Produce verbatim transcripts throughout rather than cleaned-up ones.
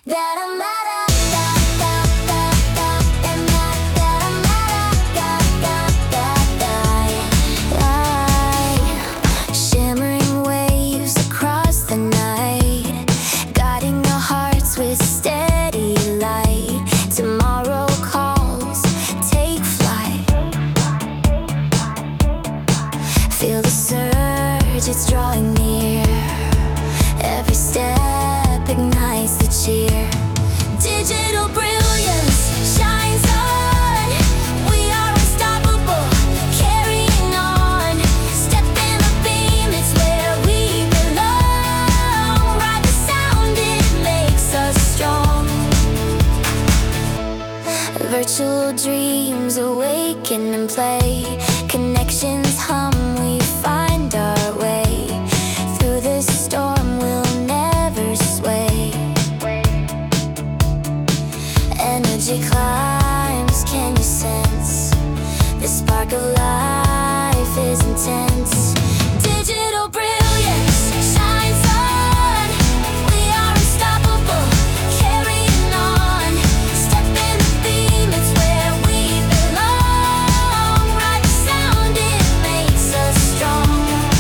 that I'm at a da, da, da, da, and that, that I'm at a da, da, da, da, da. Shimmering waves across the night, guiding our hearts with steady light. Tomorrow calls, take flight. Feel the surge, it's drawing near. Every step ignites the cheer. Digital brilliance shines on. We are unstoppable, carrying on. Step in the beam, it's where we belong. Ride the sound, it makes us strong. Virtual dreams awaken and play. Connections hum, we find our way. Through this storm we'll never sway. Energy climbs, can you sense? The spark of life is intense. Digital brilliance shines on. We are unstoppable, carrying on. Step in the beam, it's where we belong. Ride the sound, it makes us strong.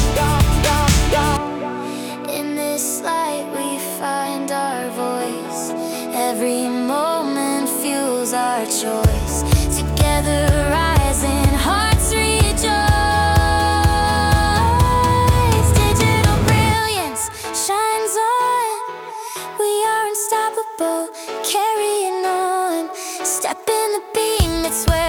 In this light we find our voice. Every moment fuels our choice. Together rising, hearts rejoice. Digital brilliance shines on. We are unstoppable, carrying on. Step in the beam, it's where